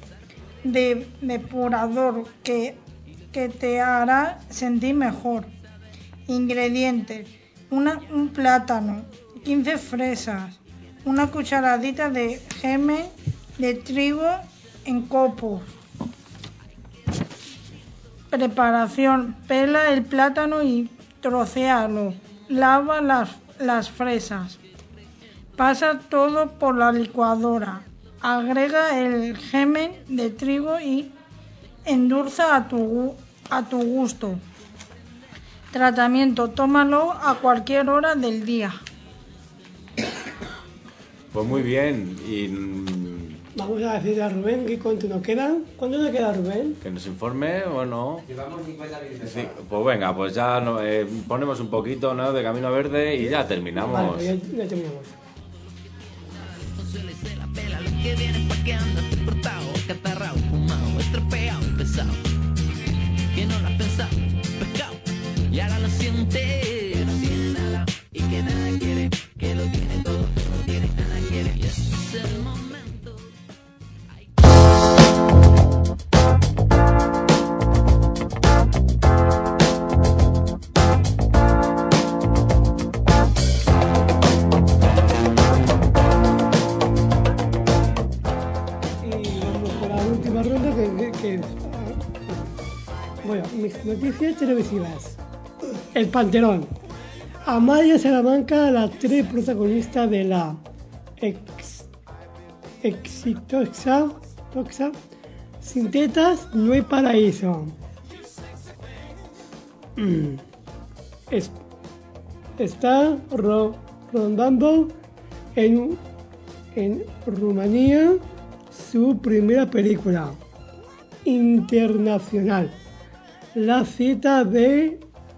S12: depurador que te hará sentir mejor. Ingredientes: un plátano, 15 fresas, una cucharadita de germen de trigo en copos. Preparación: pela el plátano y trocéalo. Lava las fresas. Pasa todo por la licuadora. Agrega el germen de trigo y endulza a tu gusto. Tratamiento: tómalo a cualquier hora del día.
S3: Pues muy bien. Y
S2: vamos a decirle a Rubén que cuánto nos queda. ¿Cuánto nos queda, Rubén?
S3: que nos informe o no.
S1: Llevamos 50 minutos.
S3: Sí, pues venga, pues ya ponemos un poquito, ¿no?, de Camino Verde y ya terminamos.
S2: Vale, pues ya terminamos.
S4: Que viene pa' que andas cortado, catarrao, fumado, estropeado, pesado. Que no lo has pensado, pescado, y ahora lo siente. No tiene nada y que nada quiere, que lo tiene todo, no tiene nada quiere. Y ese es el momento.
S2: Bueno, mis noticias televisivas. El Panteón. Amalia Salamanca, la actriz protagonista de la exitosa Sin tetas no hay paraíso. Está rondando en Rumanía su primera película internacional. la cita de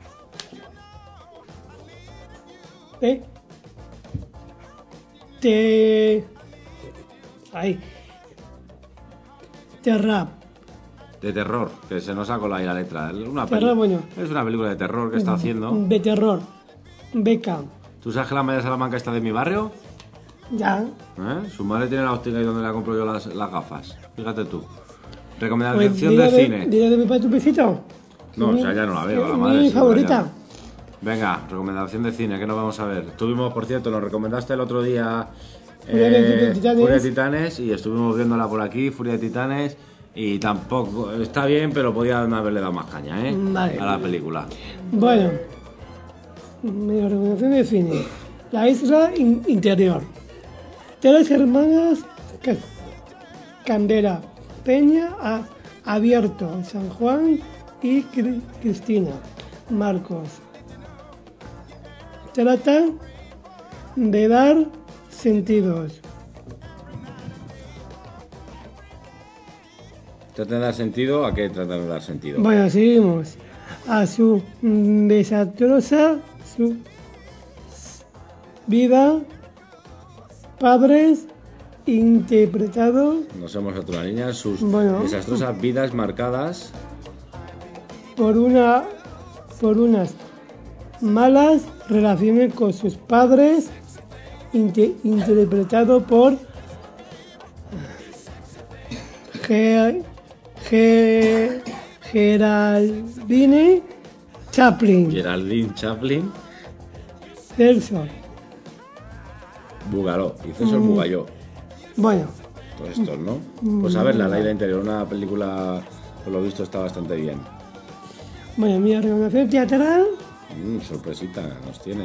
S2: Terrap.
S3: De terror, que se nos ha colado ahí la letra. Es una película de terror que está haciendo.
S2: De terror. Beca.
S3: ¿Tú sabes que la Maya Salamanca está de mi barrio?
S2: Ya.
S3: Su madre tiene la óptica y donde la compro yo las gafas. Fíjate tú. Recomendación de cine.
S2: ¿Dile de mi padre tu besito?
S3: No, o sea, ya no la veo. La madre
S2: mi
S3: sí,
S2: favorita.
S3: Venga, recomendación de cine, ¿qué nos vamos a ver? Estuvimos, por cierto, nos recomendaste el otro día
S2: Furia de
S3: Titanes y estuvimos viéndola por aquí, Furia de Titanes, y tampoco, está bien, pero podían haberle dado más caña,
S2: Vale.
S3: A la película.
S2: Bueno, mi recomendación de cine. La isla interior. 3 hermanas Candela, Peña, Abierto, San Juan y Cristina Marcos. Trata de dar sentidos.
S3: ¿Trata de dar sentido? ¿A qué trata de dar sentido?
S2: Bueno, seguimos. A su desastrosa su vida, padres interpretados
S3: Nos hemos hecho una niña, sus
S2: desastrosas
S3: vidas marcadas
S2: por unas malas relaciones con sus padres, interpretado por Geraldine Chaplin. Celso
S3: Bugaló y César Bugalló.
S2: Bueno.
S3: Todos estos, ¿no? Pues a ver, La Isla Interior, una película, por lo visto, está bastante bien.
S2: Bueno, mi recomendación teatral.
S3: Sorpresita, nos tienes.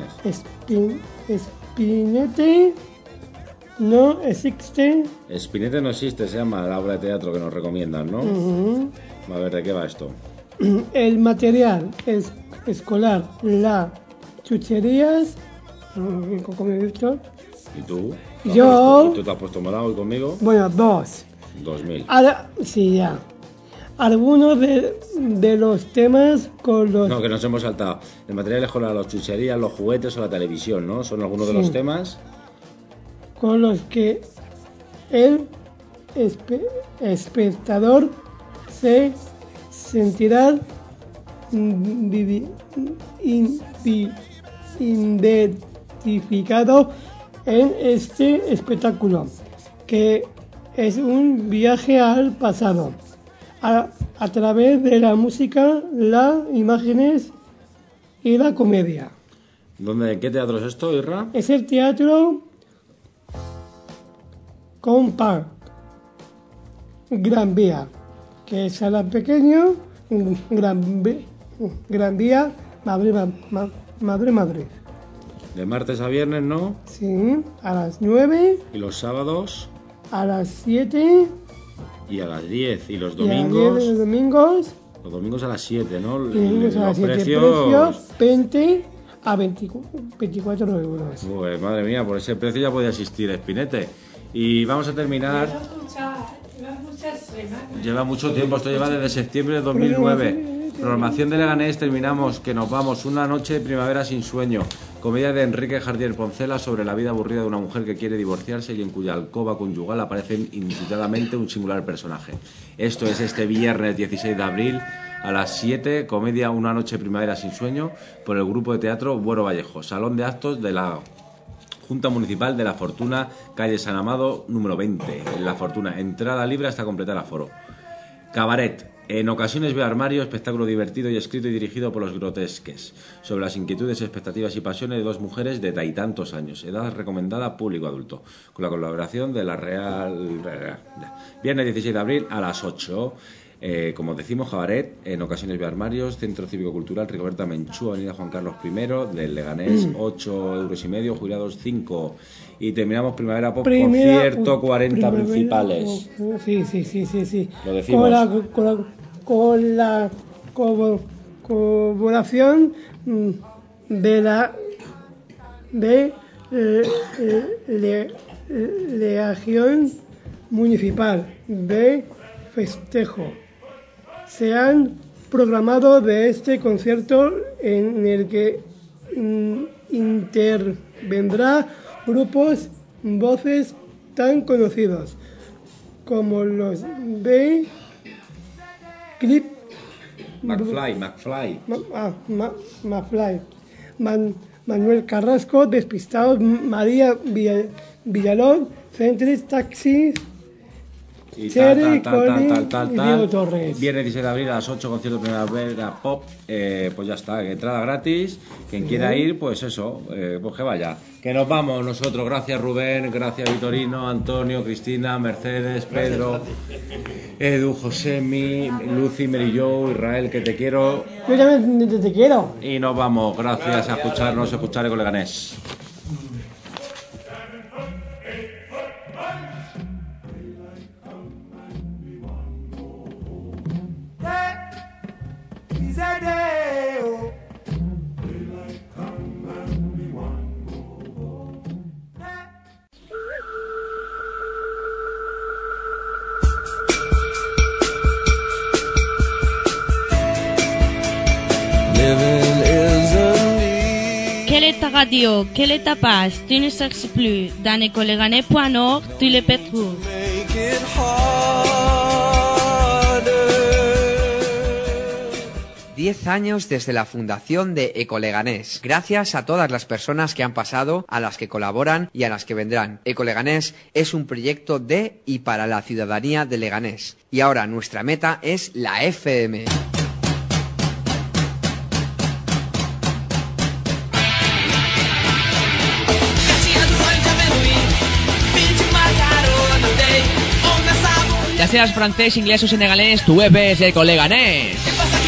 S2: Spinetta no existe.
S3: Spinetta no existe, se llama la obra de teatro que nos recomiendan, ¿no? A ver, ¿de qué va esto?
S2: El material escolar, las chucherías, como he dicho.
S3: ¿Y tú?
S2: Yo.
S3: ¿Tú te has puesto morado hoy conmigo?
S2: Bueno,
S3: 2000.
S2: Ahora, sí, ya. Algunos de los temas con los...
S3: No, que nos hemos saltado. El material escolar, las chucherías, los juguetes o la televisión, ¿no? Son algunos de los temas
S2: con los que el espectador se sentirá identificado en este espectáculo, que es un viaje al pasado, a través de la música, las imágenes y la comedia.
S3: ¿Qué teatro es esto, Irra?
S2: Es el Teatro Compact Gran Vía, que es sala pequeño, Gran Vía, Madrid.
S3: De martes a viernes, ¿no?
S2: Sí, a las 9.
S3: ¿Y los sábados?
S2: A las 7.
S3: Y a las 10. ¿Y los
S2: domingos? Los domingos.
S3: Los domingos a las 7, ¿no?
S2: Los precios 20 a 24 euros.
S3: Pues madre mía, por ese precio ya podía asistir Spinetta. Y vamos a terminar. Lleva mucho tiempo, esto lleva desde septiembre de 2009. Programación de Leganés, terminamos, que nos vamos. Una noche de primavera sin sueño. Comedia de Enrique Jardier Poncela sobre la vida aburrida de una mujer que quiere divorciarse y en cuya alcoba conyugal aparece inusitadamente un singular personaje. Esto es este viernes 16 de abril a las 7, comedia Una noche de primavera sin sueño, por el grupo de teatro Buero Vallejo. Salón de actos de la Junta Municipal de La Fortuna, calle San Amado, número 20. En La Fortuna, entrada libre hasta completar el aforo. Cabaret. En ocasiones veo armario, espectáculo divertido y escrito y dirigido por los grotesques, sobre las inquietudes, expectativas y pasiones de dos mujeres de tantos años, edad recomendada público adulto, con la colaboración de la Real... Viernes 16 de abril a las 8. Como decimos, Cabaret, en ocasiones veo armarios, Centro Cívico Cultural Rigoberta Menchú, Avenida Juan Carlos I, del Leganés, 8,5 €, jubilados 5. Y terminamos Primavera Pop, concierto 40 principales.
S2: Sí.
S3: Lo decimos.
S2: Con la colaboración de la Legión Municipal de Festejo. Sean programado de este concierto en el que intervendrá grupos, voces tan conocidos como los de Clip
S3: McFly.
S2: Manuel Carrasco, Despistados, María Villalón, Centris, Taxis,
S3: Y
S2: Cherry,
S3: tal.
S2: y Diego Torres.
S3: Viernes 17 de abril a las 8, concierto Primavera Pop. Pues ya está, entrada gratis. Quien quiera ir, pues eso, pues que vaya. Que nos vamos nosotros. Gracias Rubén, gracias Vitorino, Antonio, Cristina, Mercedes, Pedro, Edu, Josemi, Lucy, Mary Jo, Israel, que te quiero.
S2: Yo también te quiero.
S3: Y nos vamos, gracias a escuchar Eco Leganés.
S17: Quelle est ta radio? Quelle est ta page? Tu ne cherches plus. Dans ecoleganés.org, tu le retrouves.
S18: 10 años desde la fundación de Ecoleganés. Gracias a todas las personas que han pasado, a las que colaboran y a las que vendrán. Ecoleganés es un proyecto de y para la ciudadanía de Leganés. Y ahora nuestra meta es la FM.
S19: Ya seas francés, inglés o senegalés, tu web es Ecoleganés.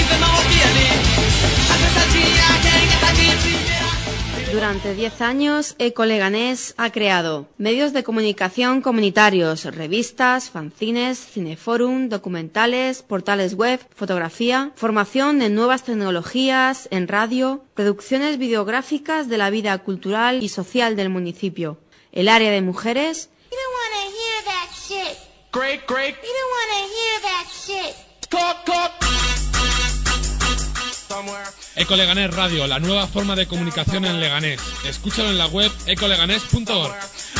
S20: Durante 10 años, Ecoleganés ha creado medios de comunicación comunitarios, revistas, fanzines, cineforum, documentales, portales web, fotografía, formación en nuevas tecnologías, en radio, producciones videográficas de la vida cultural y social del municipio, el área de mujeres.
S4: Great. You don't want to hear that shit. Cut.
S21: Ecoleganés Radio, la nueva forma de comunicación en Leganés. Escúchalo en la web ecoleganés.org.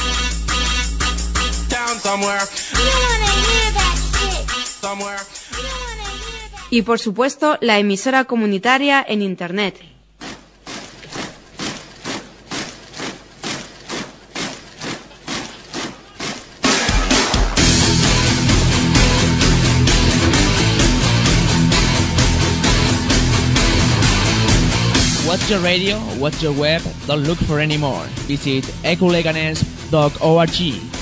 S20: Y por supuesto, la emisora comunitaria en Internet.
S19: What's your radio? What's your web? Don't look for any more. Visit ecoleganés.org.